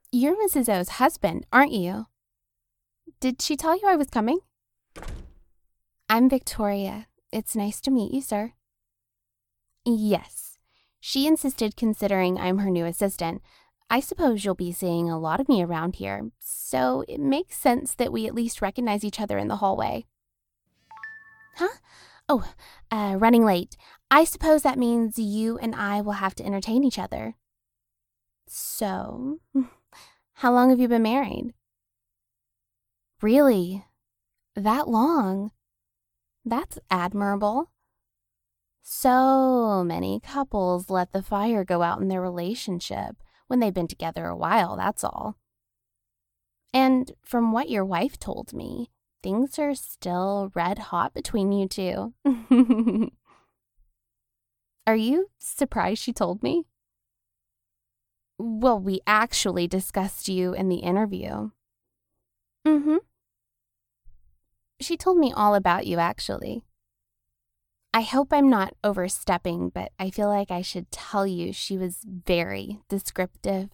You're Mrs. O's husband, aren't you? Did she tell you I was coming? I'm Victoria. It's nice to meet you, sir. Yes. She insisted considering I'm her new assistant. I suppose you'll be seeing a lot of me around here, so it makes sense that we at least recognize each other in the hallway. Huh? Oh, running late. I suppose that means you and I will have to entertain each other. So, how long have you been married? Really? That long? That's admirable. So many couples let the fire go out in their relationship when they've been together a while, that's all. And from what your wife told me, things are still red hot between you two. Are you surprised she told me? Well, we actually discussed you in the interview. Mm-hmm. She told me all about you, actually. I hope I'm not overstepping, but I feel like I should tell you she was very descriptive.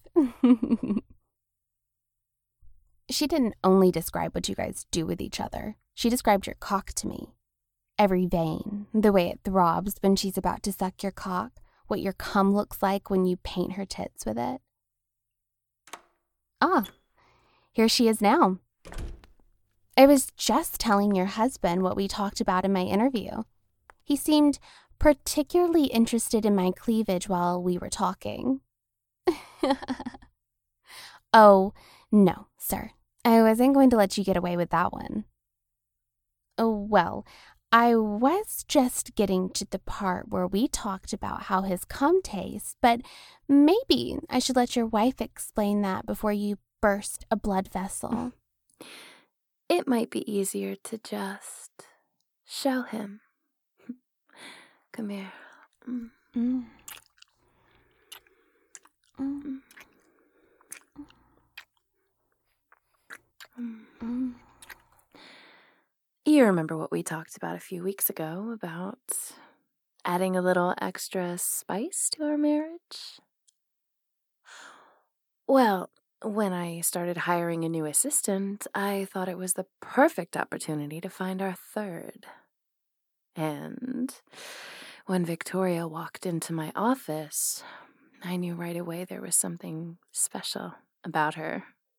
She didn't only describe what you guys do with each other. She described your cock to me. Every vein, the way it throbs when she's about to suck your cock, what your cum looks like when you paint her tits with it. Ah, here she is now. I was just telling your husband what we talked about in my interview. He seemed particularly interested in my cleavage while we were talking. Oh, no, sir. I wasn't going to let you get away with that one. Oh, well, I was just getting to the part where we talked about how his cum tastes, but maybe I should let your wife explain that before you burst a blood vessel. It might be easier to just show him. Come here. Mm. Mm. You remember what we talked about a few weeks ago about adding a little extra spice to our marriage? Well, when I started hiring a new assistant, I thought it was the perfect opportunity to find our third. And when Victoria walked into my office, I knew right away there was something special about her.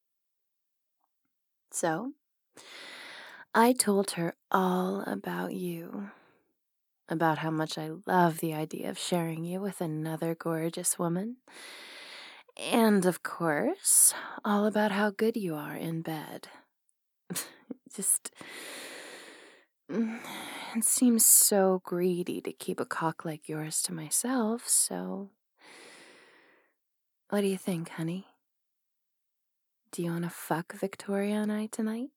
So, I told her all about you, about how much I love the idea of sharing you with another gorgeous woman, and of course, all about how good you are in bed. Just, it seems so greedy to keep a cock like yours to myself, so what do you think, honey? Do you want to fuck Victoria and I tonight?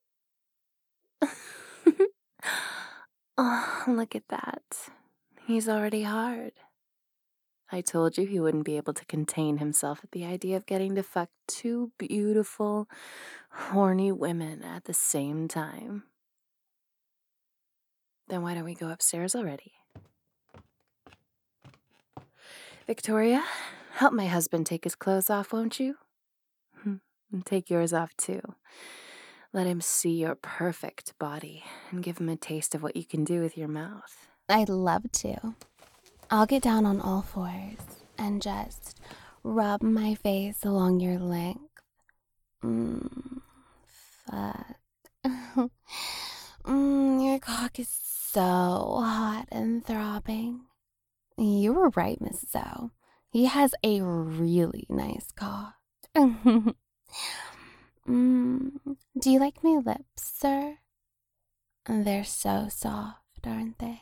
Oh, look at that. He's already hard. I told you he wouldn't be able to contain himself at the idea of getting to fuck two beautiful, horny women at the same time. Then why don't we go upstairs already? Victoria, help my husband take his clothes off, won't you? And take yours off, too. Let him see your perfect body and give him a taste of what you can do with your mouth. I'd love to. I'll get down on all fours and just rub my face along your length. Fuck. Your cock is so hot and throbbing. You were right, Mrs. O. He has a really nice cock. Do you like my lips, sir? They're so soft, aren't they?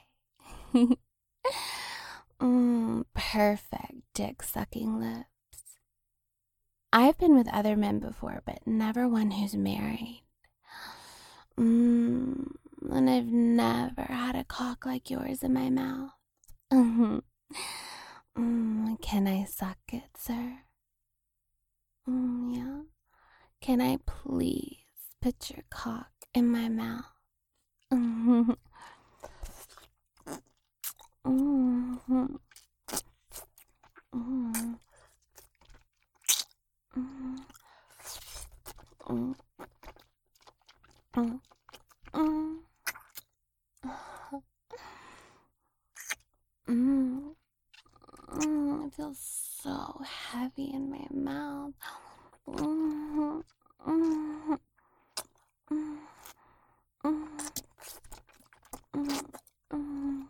Perfect dick-sucking lips. I've been with other men before, but never one who's married. And I've never had a cock like yours in my mouth. Can I suck it, sir? Yeah. Can I please put your cock in my mouth? It feels so heavy in my mouth. Mm, mm, mm, mm, mm, mm.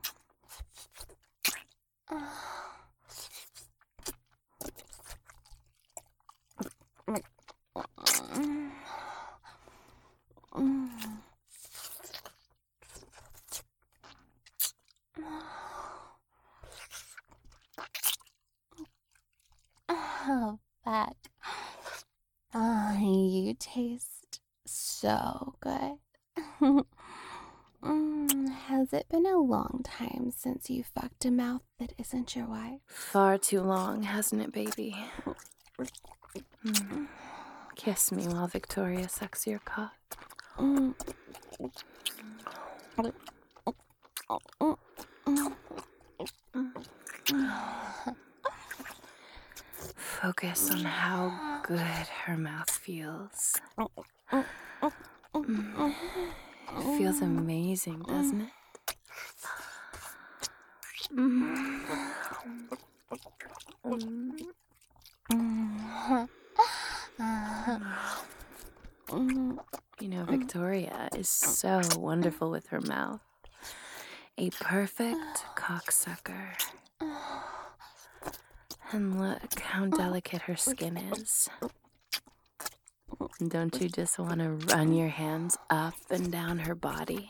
Oh, Beck. You taste so good. Has it been a long time since you fucked a mouth that isn't your wife? Far too long, hasn't it, baby? Kiss me while Victoria sucks your cock. Focus on how good her mouth feels. It feels amazing, doesn't it? You know, Victoria is so wonderful with her mouth. A perfect cocksucker. And look how delicate her skin is. Don't you just want to run your hands up and down her body?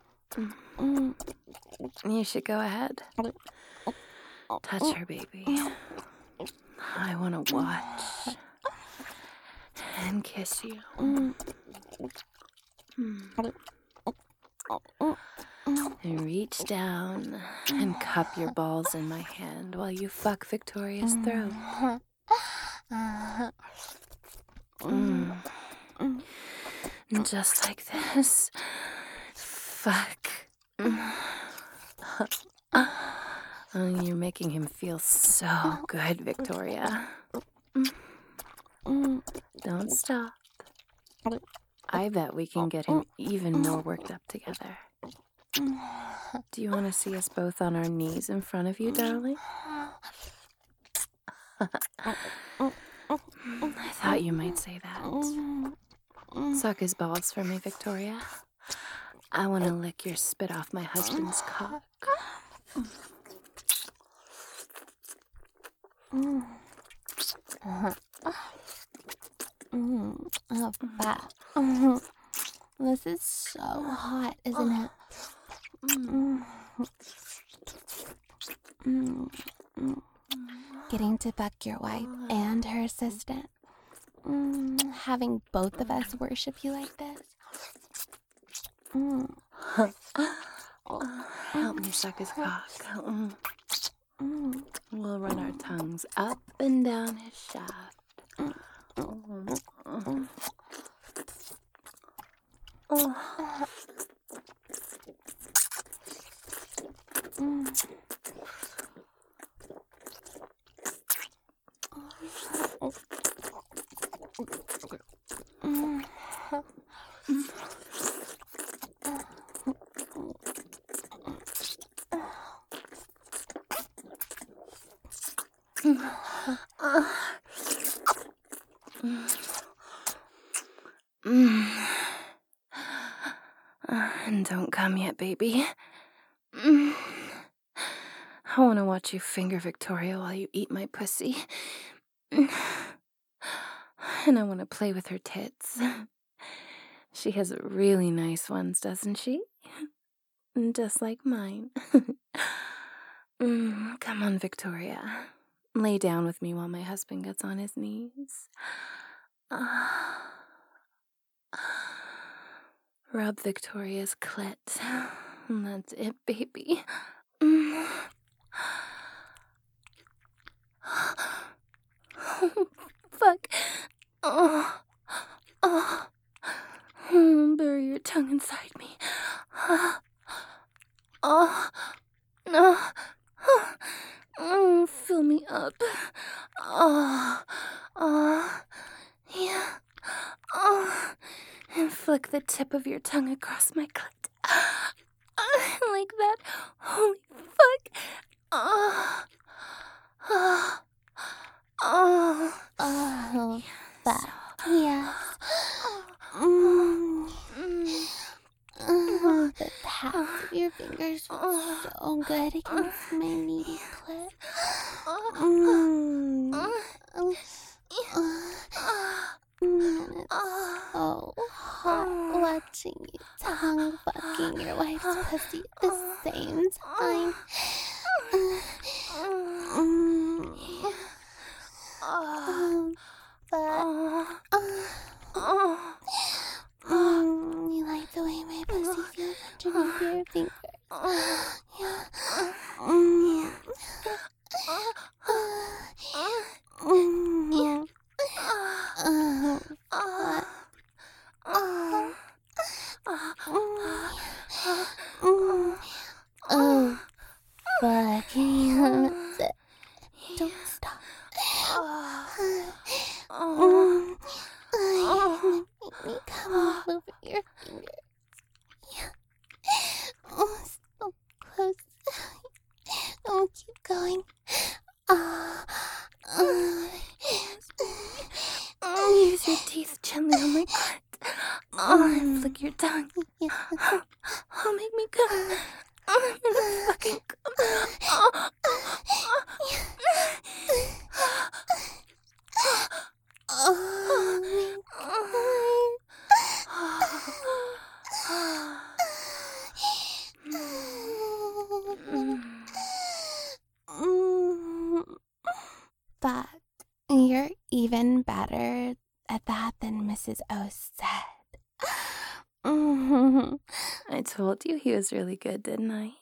You should go ahead. Touch her, baby. I want to watch and kiss you. And reach down and cup your balls in my hand while you fuck Victoria's throat. And just like this. Fuck. Oh, you're making him feel so good, Victoria. Don't stop. I bet we can get him even more worked up together. Do you want to see us both on our knees in front of you, darling? I thought you might say that. Suck his balls for me, Victoria. I want to lick your spit off my husband's cock. Oh, Beck. This is so hot, isn't it? Getting to fuck your wife and her assistant. Having both of us worship you like this. Help me suck his cock. We'll run our tongues up and down his shaft. And don't come yet, baby. I want to watch you finger Victoria while you eat my pussy. And I want to play with her tits. She has really nice ones, doesn't she? Just like mine. Come on, Victoria. Lay down with me while my husband gets on his knees. Rub Victoria's clit. That's it, baby. Fuck. Bury your tongue inside me. Fill me up. Yeah. And flick the tip of your tongue across my clit. Like that. Holy fuck. right against my needy clit. And it's so hot watching you tongue fucking your wife's pussy at the same time. You like the way my pussy feels underneath your fingers. Yeah. Oh, fuck. That's it. Don't stop. Make me come all over your fingers. Yeah. Oh, so close. Oh, keep going. Use your teeth gently on my clit. And flick your tongue. Yeah. Oh, make me come. I'm gonna fucking come. But you're even better at that than Mrs. O said. I told you he was really good, didn't I?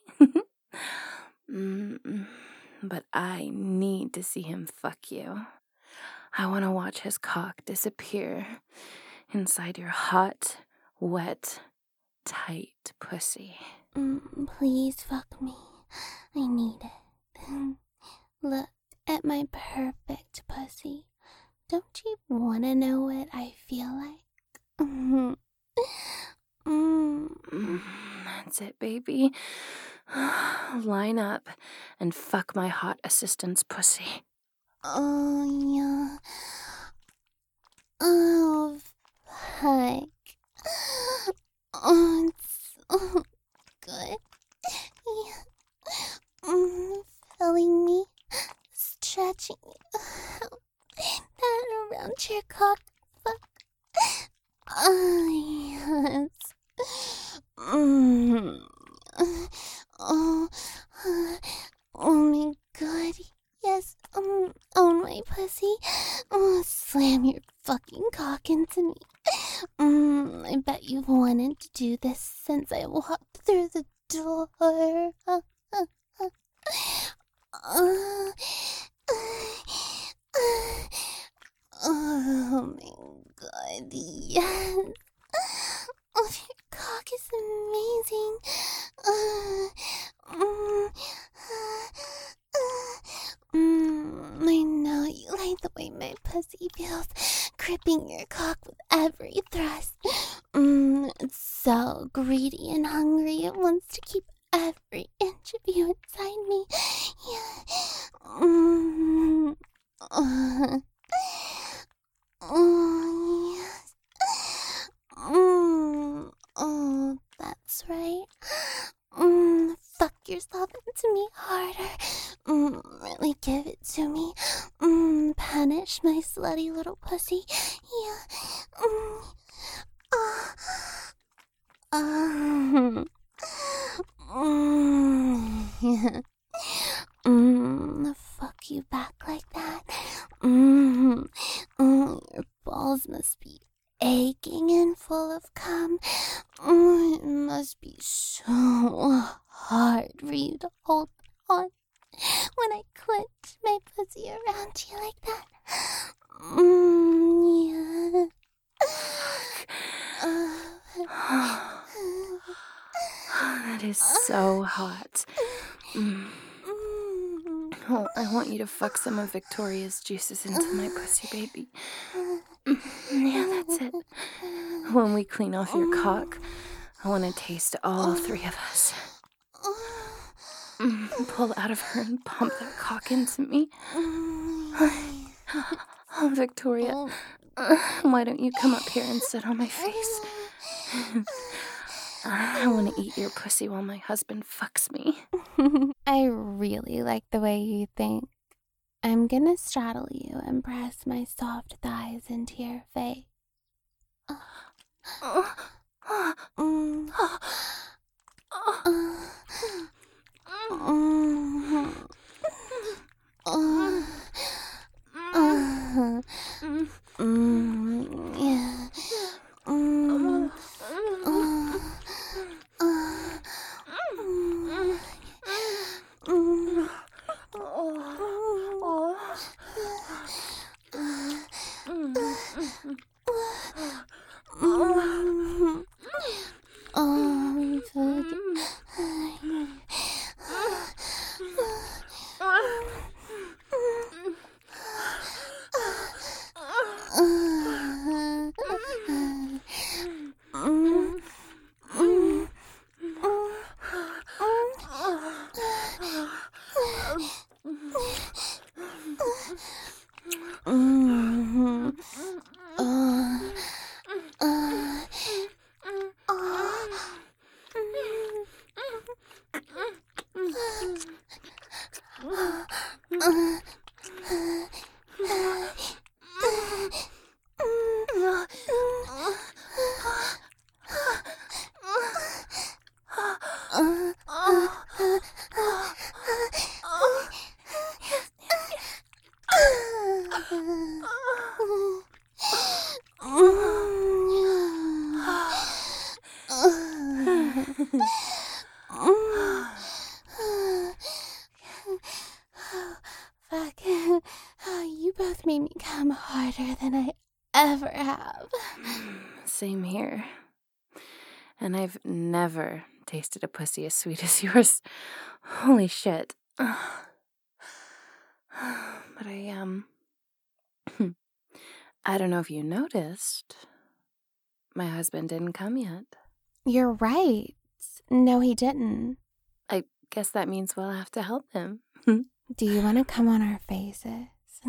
But I need to see him fuck you. I want to watch his cock disappear inside your hot, wet, tight pussy. Please fuck me. I need it. Look at my perfect pussy. Don't you want to know what I feel like? That's it, baby. Line up and fuck my hot assistant's pussy. Oh, yeah. Oh, fuck. Oh, it's so good. Yeah. Filling me, stretching that around your cock. Fuck. Oh, yes. Oh my god. Yes, own my pussy. Slam your fucking cock into me. I bet you've wanted to do this since I walked through the door. Oh my god, yes. Oh, your cock is amazing. I know you like the way my pussy feels, gripping your cock with every thrust. It's so greedy and hungry, it wants to keep every inch of you inside me. Yeah. Yes. Oh, that's right. Fuck yourself into me harder. Really give it to me. Punish my slutty little pussy. Yeah. Yeah. Fuck you back like that. Your balls must be aching and full of cum. It must be so hard for you to hold on when I clench my pussy around you like that. Yeah. That is so hot. Oh, I want you to fuck some of Victoria's juices into my pussy, baby. Yeah, that's it. When we clean off your cock, I want to taste all three of us. Pull out of her and pump that cock into me. Oh, Victoria, why don't you come up here and sit on my face? I want to eat your pussy while my husband fucks me. I really like the way you think. I'm gonna straddle you and press my soft thighs into your face. Mm. Fuck. You both made me come harder than I ever have. Same here. And I've never tasted a pussy as sweet as yours. Holy shit. But I don't know if you noticed. My husband didn't come yet. You're right. No, he didn't. I guess that means we'll have to help him. Do you want to come on our faces?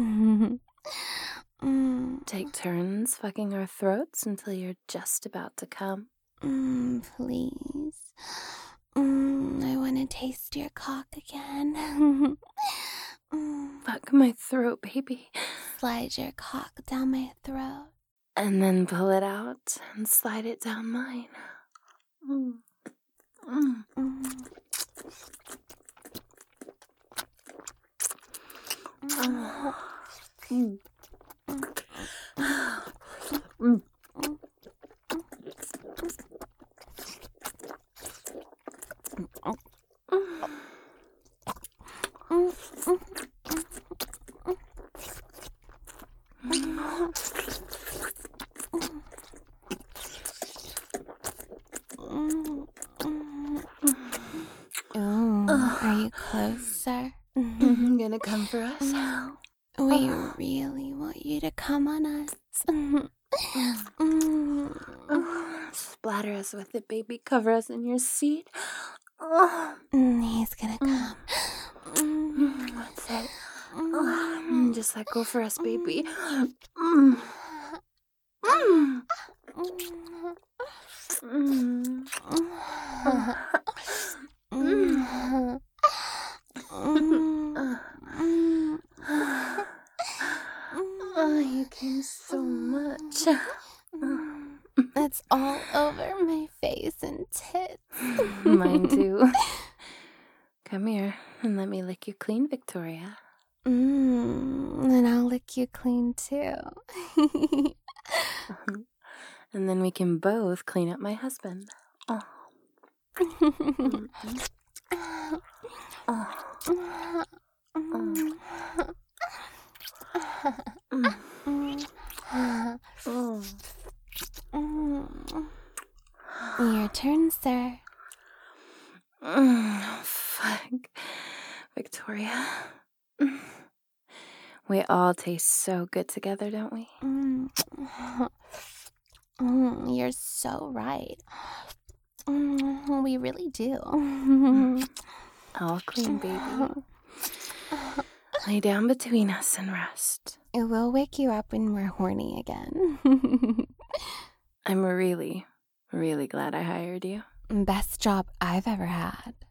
Take turns fucking our throats until you're just about to come. Please. I want to taste your cock again. Fuck my throat, baby. Slide your cock down my throat. And then pull it out and slide it down mine. Are you close, sir? Gonna come for us? We really want you to come on us. Splatter us with it, baby. Cover us in your seat. He's gonna come. That's it. Just let go for us, baby. You came so much. It's all over my face and tits. Mine too. Come here and let me lick you clean, Victoria. And I'll lick you clean too. And then we can both clean up my husband. Your turn, sir. Fuck. Victoria. We all taste so good together, don't we? You're so right. We really do. All clean, baby. Lay down between us and rest. It will wake you up when we're horny again. I'm really, really glad I hired you. Best job I've ever had.